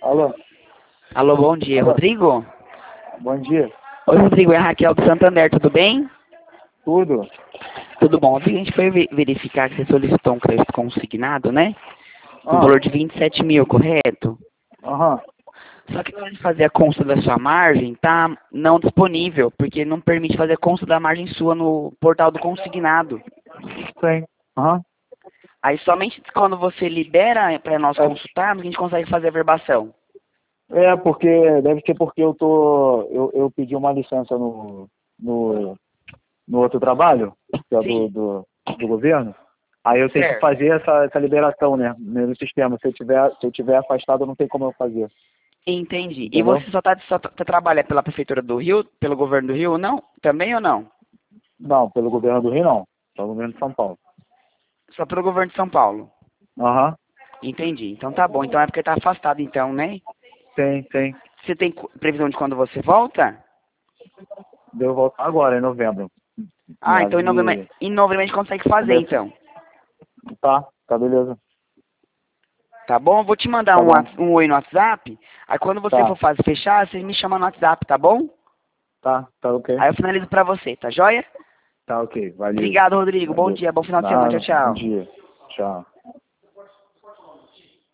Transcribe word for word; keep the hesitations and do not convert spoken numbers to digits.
Alô? Alô, bom dia, Alô? Rodrigo? Bom dia. Oi, Rodrigo, é a Raquel do Santander, tudo bem? Tudo? Tudo bom. Ontem a gente foi ve- verificar que você solicitou um crédito consignado, né? No Ah, valor de vinte e sete mil, correto? aham. Só que na hora de fazer a consta da sua margem, tá não disponível, porque não permite fazer a consta da margem sua no portal do consignado. Sim. Aham. Aí somente quando você libera para nós É, consultarmos, a gente consegue fazer a verbação. é, porque deve ser porque eu tô. Eu, eu pedi uma licença no, no, no outro trabalho, que é do, Sim, do, do governo. Aí eu tenho que certo. fazer essa, essa liberação, né? No sistema. Se eu tiver, se eu tiver afastado, não tem como eu fazer. Entendi. E Entendeu? você só, tá, só tá, trabalha pela Prefeitura do Rio, pelo governo do Rio, não? Também ou não? Não, pelo governo do Rio não. Pelo governo de São Paulo. Só pelo governo de São Paulo. Aham. Entendi. Então tá bom. Então é porque tá afastado então, né? Tem, tem. Você tem cu- previsão de quando você volta? Deu volta agora, em novembro. Ah, então Meados em novembro, de. em novembro a gente consegue fazer Começo. então. Tá, tá beleza. Tá bom? Eu vou te mandar Tá um, bom. whats- um oi no WhatsApp. Aí quando você for Tá, fazer fechar, você me chama no WhatsApp, tá bom? tá, tá ok. Aí eu finalizo pra você, tá joia? Tá ok, valeu. Obrigado, Rodrigo. Bom Valeu. dia, bom final de semana. Tchau, Nada, bom tchau. dia. Tchau.